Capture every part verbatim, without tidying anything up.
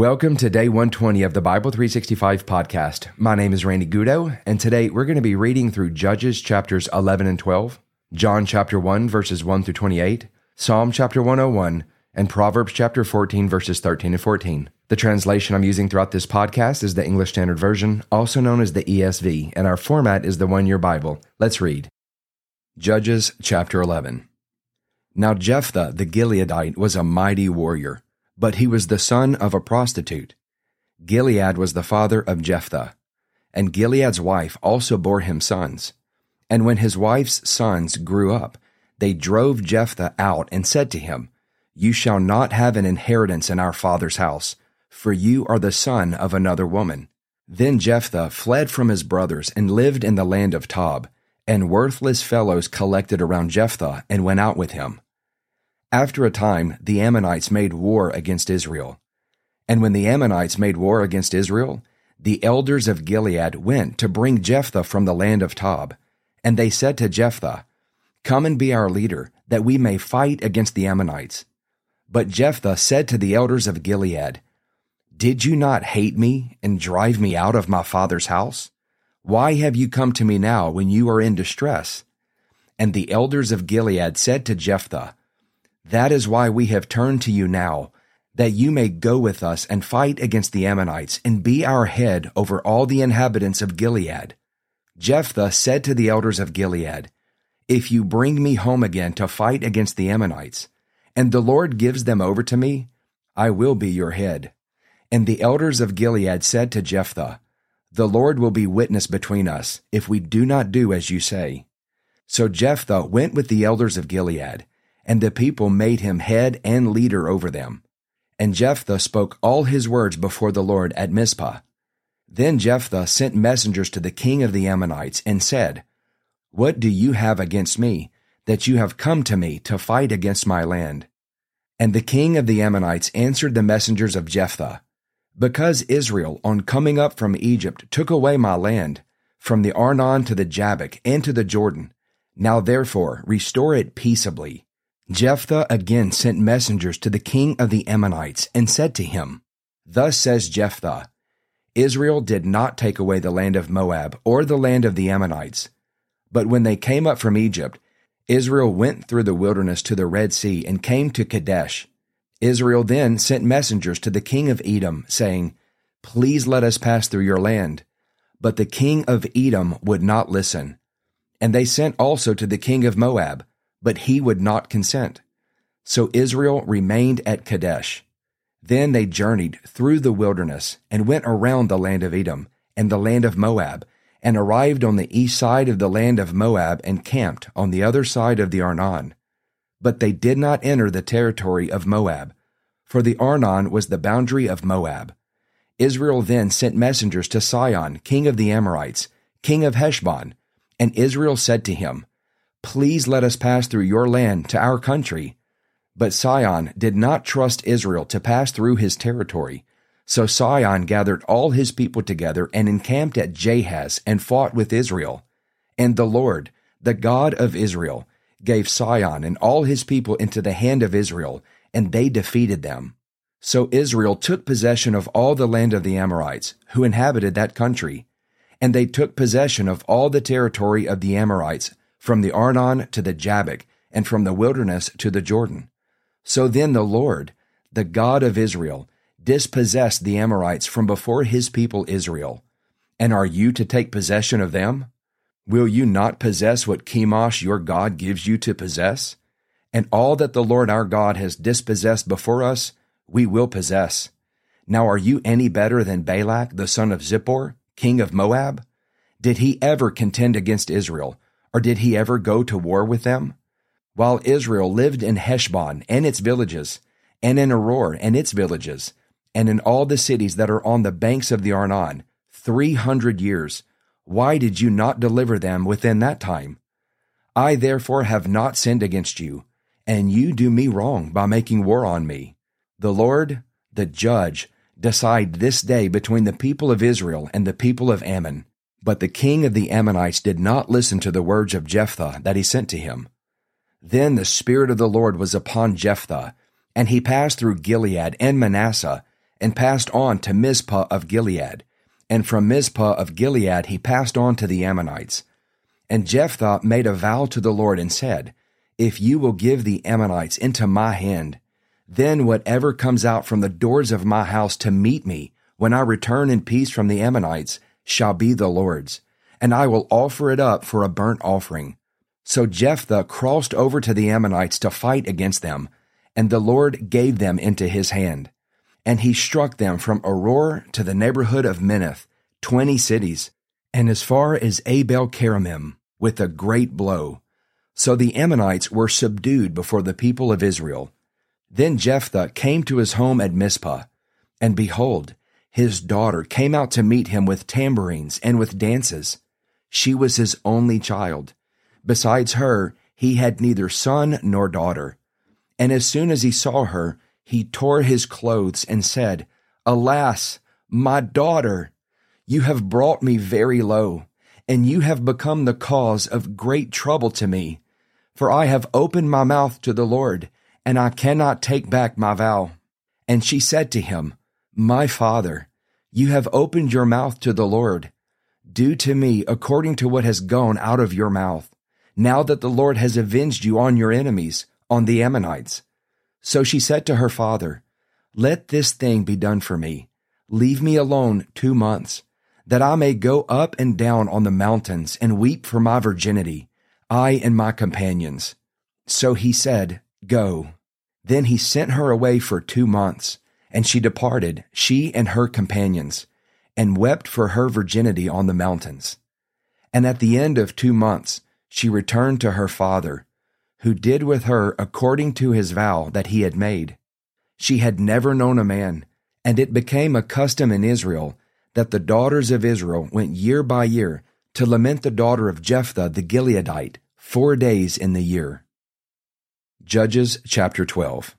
Welcome to day one twenty of the Bible three sixty-five podcast. My name is Randy Goudeau, and today we're going to be reading through Judges chapters eleven and twelve, John chapter one verses one through twenty-eight, Psalm chapter one oh one, and Proverbs chapter fourteen verses thirteen and fourteen. The translation I'm using throughout this podcast is the English Standard Version, also known as the E S V, and our format is the one-year Bible. Let's read. Judges chapter eleven. Now Jephthah the Gileadite was a mighty warrior, but he was the son of a prostitute. Gilead was the father of Jephthah, and Gilead's wife also bore him sons. And when his wife's sons grew up, they drove Jephthah out and said to him, "You shall not have an inheritance in our father's house, for you are the son of another woman." Then Jephthah fled from his brothers and lived in the land of Tob, and worthless fellows collected around Jephthah and went out with him. After a time, the Ammonites made war against Israel. And when the Ammonites made war against Israel, the elders of Gilead went to bring Jephthah from the land of Tob. And they said to Jephthah, "Come and be our leader, that we may fight against the Ammonites." But Jephthah said to the elders of Gilead, "Did you not hate me and drive me out of my father's house? Why have you come to me now when you are in distress?" And the elders of Gilead said to Jephthah, "That is why we have turned to you now, that you may go with us and fight against the Ammonites and be our head over all the inhabitants of Gilead." Jephthah said to the elders of Gilead, "If you bring me home again to fight against the Ammonites, and the Lord gives them over to me, I will be your head." And the elders of Gilead said to Jephthah, "The Lord will be witness between us, if we do not do as you say." So Jephthah went with the elders of Gilead, and the people made him head and leader over them. And Jephthah spoke all his words before the Lord at Mizpah. Then Jephthah sent messengers to the king of the Ammonites and said, "What do you have against me, that you have come to me to fight against my land?" And the king of the Ammonites answered the messengers of Jephthah, "Because Israel, on coming up from Egypt, took away my land, from the Arnon to the Jabbok and to the Jordan. Now therefore restore it peaceably." Jephthah again sent messengers to the king of the Ammonites and said to him, "Thus says Jephthah, Israel did not take away the land of Moab or the land of the Ammonites. But when they came up from Egypt, Israel went through the wilderness to the Red Sea and came to Kadesh. Israel then sent messengers to the king of Edom, saying, 'Please let us pass through your land.' But the king of Edom would not listen. And they sent also to the king of Moab, but he would not consent. So Israel remained at Kadesh. Then they journeyed through the wilderness and went around the land of Edom and the land of Moab, and arrived on the east side of the land of Moab and camped on the other side of the Arnon. But they did not enter the territory of Moab, for the Arnon was the boundary of Moab. Israel then sent messengers to Sihon, king of the Amorites, king of Heshbon, and Israel said to him, "Please let us pass through your land to our country." But Sihon did not trust Israel to pass through his territory. So Sihon gathered all his people together and encamped at Jahaz and fought with Israel. And the Lord, the God of Israel, gave Sihon and all his people into the hand of Israel, and they defeated them. So Israel took possession of all the land of the Amorites, who inhabited that country. And they took possession of all the territory of the Amorites, from the Arnon to the Jabbok, and from the wilderness to the Jordan. So then the Lord, the God of Israel, dispossessed the Amorites from before his people Israel. And are you to take possession of them? Will you not possess what Chemosh your God gives you to possess? And all that the Lord our God has dispossessed before us, we will possess. Now are you any better than Balak the son of Zippor, king of Moab? Did he ever contend against Israel, or did he ever go to war with them? While Israel lived in Heshbon and its villages, and in Aroer and its villages, and in all the cities that are on the banks of the Arnon, three hundred years, why did you not deliver them within that time? I therefore have not sinned against you, and you do me wrong by making war on me. The Lord, the judge, decide this day between the people of Israel and the people of Ammon." But the king of the Ammonites did not listen to the words of Jephthah that he sent to him. Then the Spirit of the Lord was upon Jephthah, and he passed through Gilead and Manasseh, and passed on to Mizpah of Gilead. And from Mizpah of Gilead he passed on to the Ammonites. And Jephthah made a vow to the Lord and said, If you will give the Ammonites into my hand, then whatever comes out from the doors of my house to meet me when I return in peace from the Ammonites shall be the Lord's, and I will offer it up for a burnt offering. So Jephthah crossed over to the Ammonites to fight against them, and the Lord gave them into his hand. And he struck them from Aroer to the neighborhood of Minnith, twenty cities, and as far as Abel-keramim, with a great blow. So the Ammonites were subdued before the people of Israel. Then Jephthah came to his home at Mizpah, and behold, his daughter came out to meet him with tambourines and with dances. She was his only child. Besides her, he had neither son nor daughter. And as soon as he saw her, he tore his clothes and said, Alas, my daughter, you have brought me very low, and you have become the cause of great trouble to me. For I have opened my mouth to the Lord, and I cannot take back my vow. And she said to him, My father, you have opened your mouth to the Lord. Do to me according to what has gone out of your mouth, now that the Lord has avenged you on your enemies, on the Ammonites. So she said to her father, Let this thing be done for me. Leave me alone two months, that I may go up and down on the mountains and weep for my virginity, I and my companions. So he said, Go. Then he sent her away for two months, and she departed, she and her companions, and wept for her virginity on the mountains. And at the end of two months she returned to her father, who did with her according to his vow that he had made. She had never known a man, and it became a custom in Israel that the daughters of Israel went year by year to lament the daughter of Jephthah the Gileadite four days in the year. Judges chapter twelve.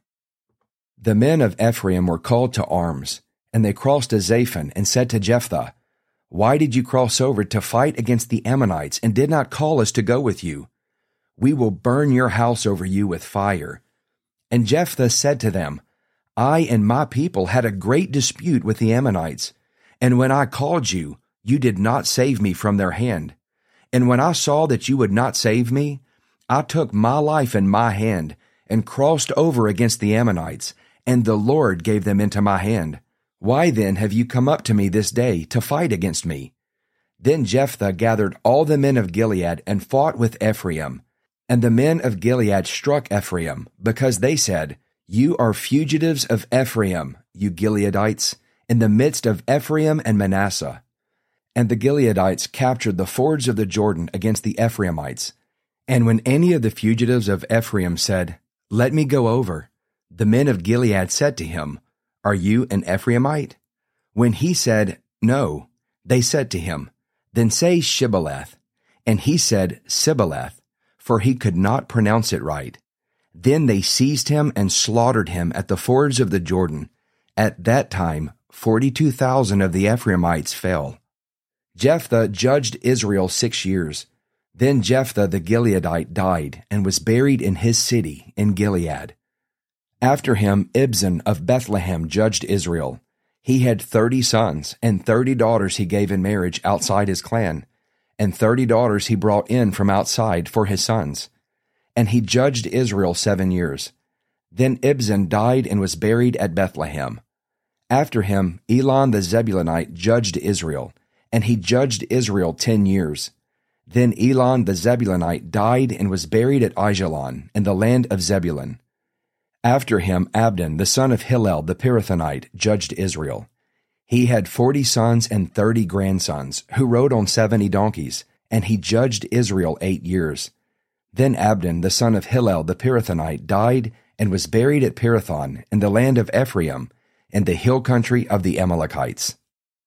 The men of Ephraim were called to arms, and they crossed to Zaphon and said to Jephthah, Why did you cross over to fight against the Ammonites and did not call us to go with you? We will burn your house over you with fire. And Jephthah said to them, I and my people had a great dispute with the Ammonites, and when I called you, you did not save me from their hand. And when I saw that you would not save me, I took my life in my hand and crossed over against the Ammonites, and the Lord gave them into my hand. Why then have you come up to me this day to fight against me? Then Jephthah gathered all the men of Gilead and fought with Ephraim. And the men of Gilead struck Ephraim, because they said, You are fugitives of Ephraim, you Gileadites, in the midst of Ephraim and Manasseh. And the Gileadites captured the fords of the Jordan against the Ephraimites. And when any of the fugitives of Ephraim said, Let me go over, the men of Gilead said to him, Are you an Ephraimite? When he said, No, they said to him, Then say Shibboleth. And he said, Sibboleth, for he could not pronounce it right. Then they seized him and slaughtered him at the fords of the Jordan. At that time, forty-two thousand of the Ephraimites fell. Jephthah judged Israel six years. Then Jephthah the Gileadite died and was buried in his city in Gilead. After him, Ibzan of Bethlehem judged Israel. He had thirty sons, and thirty daughters he gave in marriage outside his clan, and thirty daughters he brought in from outside for his sons. And he judged Israel seven years. Then Ibzan died and was buried at Bethlehem. After him, Elon the Zebulunite judged Israel, and he judged Israel ten years. Then Elon the Zebulunite died and was buried at Aijalon in the land of Zebulun. After him, Abdon the son of Hillel the Pirathonite judged Israel. He had forty sons and thirty grandsons, who rode on seventy donkeys, and he judged Israel eight years. Then Abdon the son of Hillel the Pirathonite died and was buried at Pirathon in the land of Ephraim, in the hill country of the Amalekites.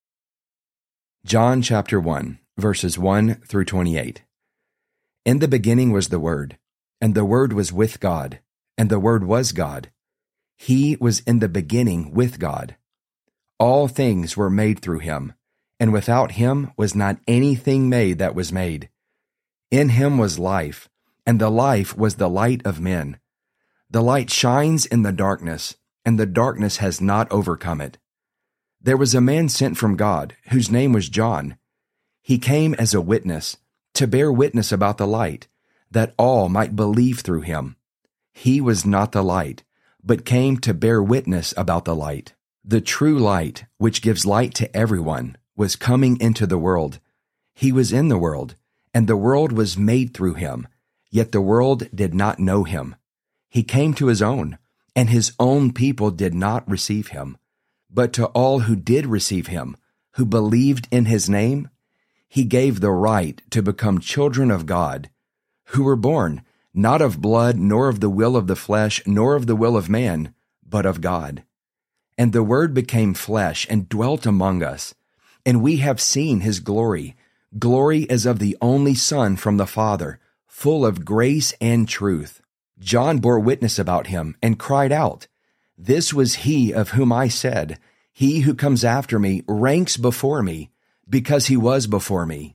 John chapter one, verses one through twenty-eight. In the beginning was the Word, and the Word was with God, and the Word was God. He was in the beginning with God. All things were made through him, and without him was not anything made that was made. In him was life, and the life was the light of men. The light shines in the darkness, and the darkness has not overcome it. There was a man sent from God, whose name was John. He came as a witness, to bear witness about the light, that all might believe through him. He was not the light, but came to bear witness about the light. The true light, which gives light to everyone, was coming into the world. He was in the world, and the world was made through him, yet the world did not know him. He came to his own, and his own people did not receive him. But to all who did receive him, who believed in his name, he gave the right to become children of God, who were born not of blood, nor of the will of the flesh, nor of the will of man, but of God. And the Word became flesh and dwelt among us, and we have seen his glory, glory as of the only Son from the Father, full of grace and truth. John bore witness about him and cried out, "This was he of whom I said, He who comes after me ranks before me, because he was before me."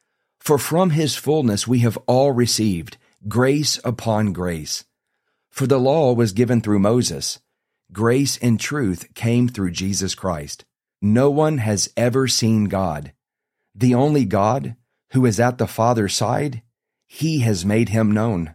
For from his fullness we have all received grace upon grace. For the law was given through Moses. Grace and truth came through Jesus Christ. No one has ever seen God. The only God, who is at the Father's side, he has made him known.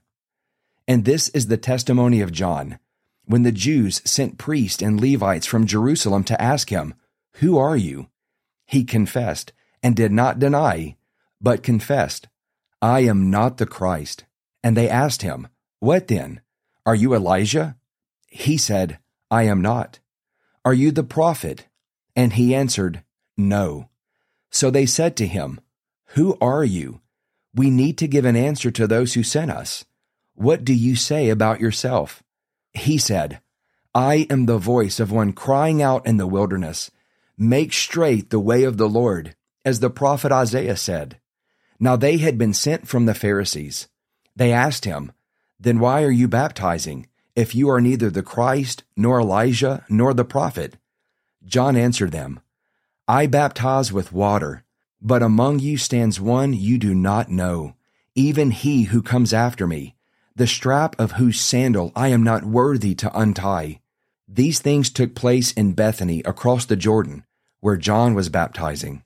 And this is the testimony of John, when the Jews sent priests and Levites from Jerusalem to ask him, "Who are you?" He confessed, and did not deny, but confessed, "I am not the Christ." And they asked him, "What then? Are you Elijah?" He said, "I am not." "Are you the prophet?" And he answered, "No." So they said to him, "Who are you? We need to give an answer to those who sent us. What do you say about yourself?" He said, "I am the voice of one crying out in the wilderness, 'Make straight the way of the Lord,' as the prophet Isaiah said." Now they had been sent from the Pharisees. They asked him, "Then why are you baptizing, if you are neither the Christ, nor Elijah, nor the prophet?" John answered them, "I baptize with water, but among you stands one you do not know, even he who comes after me, the strap of whose sandal I am not worthy to untie." These things took place in Bethany across the Jordan, where John was baptizing.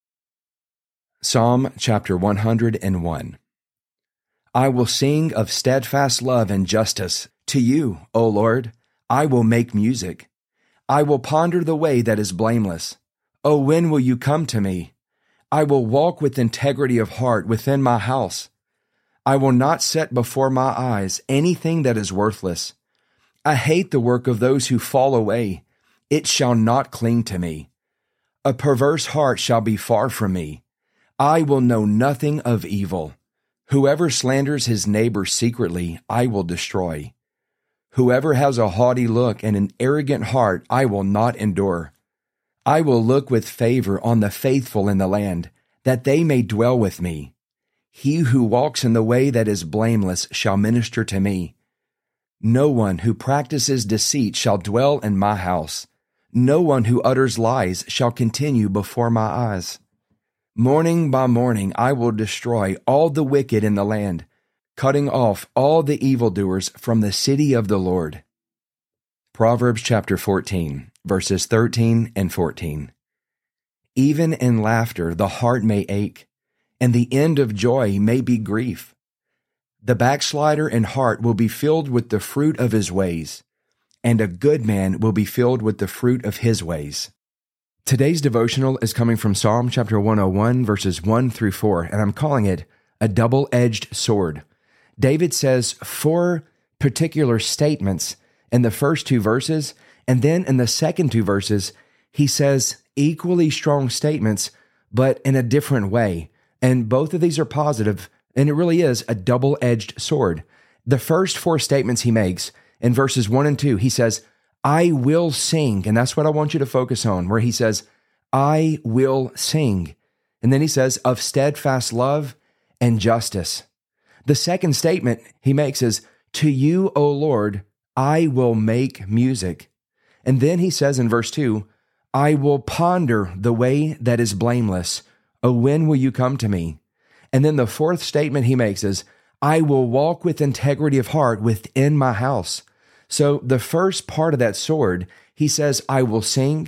Psalm chapter one hundred one. I will sing of steadfast love and justice. To you, O Lord, I will make music. I will ponder the way that is blameless. O when will you come to me? I will walk with integrity of heart within my house. I will not set before my eyes anything that is worthless. I hate the work of those who fall away. It shall not cling to me. A perverse heart shall be far from me. I will know nothing of evil. Whoever slanders his neighbor secretly, I will destroy. Whoever has a haughty look and an arrogant heart, I will not endure. I will look with favor on the faithful in the land, that they may dwell with me. He who walks in the way that is blameless shall minister to me. No one who practices deceit shall dwell in my house. No one who utters lies shall continue before my eyes. Morning by morning I will destroy all the wicked in the land, cutting off all the evildoers from the city of the Lord. Proverbs chapter fourteen, verses thirteen and fourteen. Even in laughter the heart may ache, and the end of joy may be grief. The backslider in heart will be filled with the fruit of his ways, and a good man will be filled with the fruit of his ways. Today's devotional is coming from Psalm chapter one oh one, verses one through four, and I'm calling it a double-edged sword. David says four particular statements in the first two verses, and then in the second two verses, he says equally strong statements, but in a different way. And both of these are positive, and it really is a double-edged sword. The first four statements he makes in verses one and two, he says, I will sing. And that's what I want you to focus on, where he says, I will sing. And then he says, of steadfast love and justice. The second statement he makes is, to you, O Lord, I will make music. And then he says in verse two, I will ponder the way that is blameless. Oh, when will you come to me? And then the fourth statement he makes is, I will walk with integrity of heart within my house. So the first part of that sword, he says, I will sing,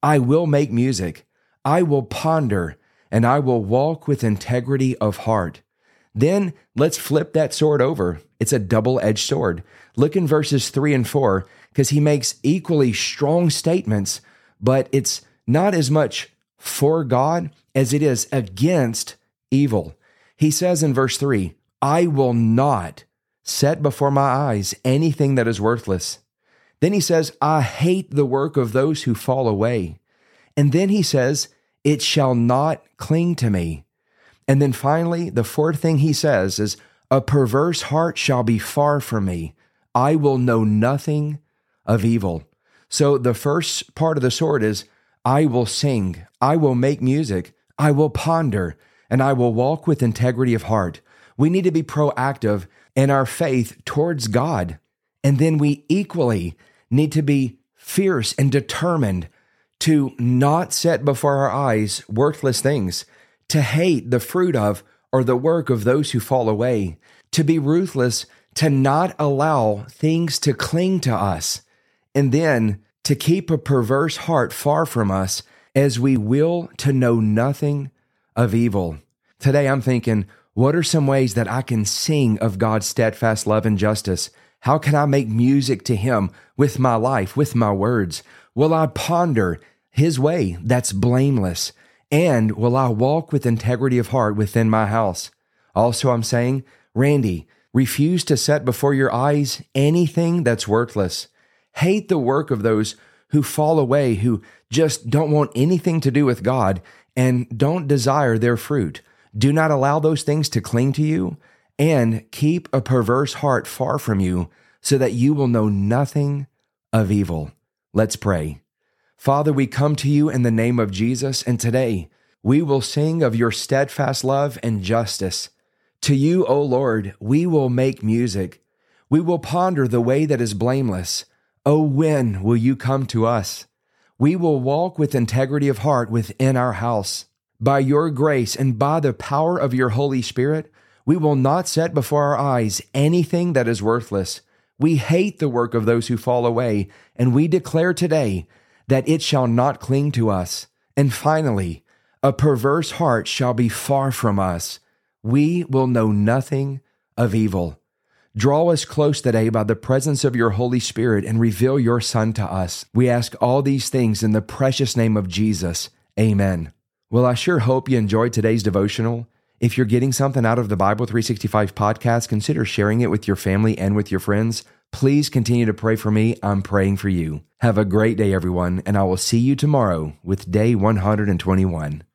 I will make music. I will ponder, and I will walk with integrity of heart. Then let's flip that sword over. It's a double-edged sword. Look in verses three and four, because he makes equally strong statements, but it's not as much for God as it is against evil. He says in verse three, I will not set before my eyes anything that is worthless. Then he says, I hate the work of those who fall away. And then he says, it shall not cling to me. And then finally, the fourth thing he says is, a perverse heart shall be far from me. I will know nothing of evil. So the first part of the sword is, I will sing, I will make music, I will ponder, and I will walk with integrity of heart. We need to be proactive in our faith towards God. And then we equally need to be fierce and determined to not set before our eyes worthless things, to hate the fruit of or the work of those who fall away, to be ruthless, to not allow things to cling to us, and then to keep a perverse heart far from us as we will to know nothing of evil. Today I'm thinking, what are some ways that I can sing of God's steadfast love and justice? How can I make music to Him with my life, with my words? Will I ponder His way that's blameless? And will I walk with integrity of heart within my house? Also, I'm saying, Randy, refuse to set before your eyes anything that's worthless. Hate the work of those who fall away, who just don't want anything to do with God and don't desire their fruit. Do not allow those things to cling to you, and keep a perverse heart far from you so that you will know nothing of evil. Let's pray. Father, we come to you in the name of Jesus, and today we will sing of your steadfast love and justice. To you, O Lord, we will make music. We will ponder the way that is blameless. Oh, when will you come to us? We will walk with integrity of heart within our house. By your grace and by the power of your Holy Spirit, we will not set before our eyes anything that is worthless. We hate the work of those who fall away, and we declare today that it shall not cling to us. And finally, a perverse heart shall be far from us. We will know nothing of evil. Draw us close today by the presence of your Holy Spirit and reveal your Son to us. We ask all these things in the precious name of Jesus. Amen. Well, I sure hope you enjoyed today's devotional. If you're getting something out of the Bible three sixty-five podcast, consider sharing it with your family and with your friends. Please continue to pray for me. I'm praying for you. Have a great day, everyone, and I will see you tomorrow with day one hundred twenty-one.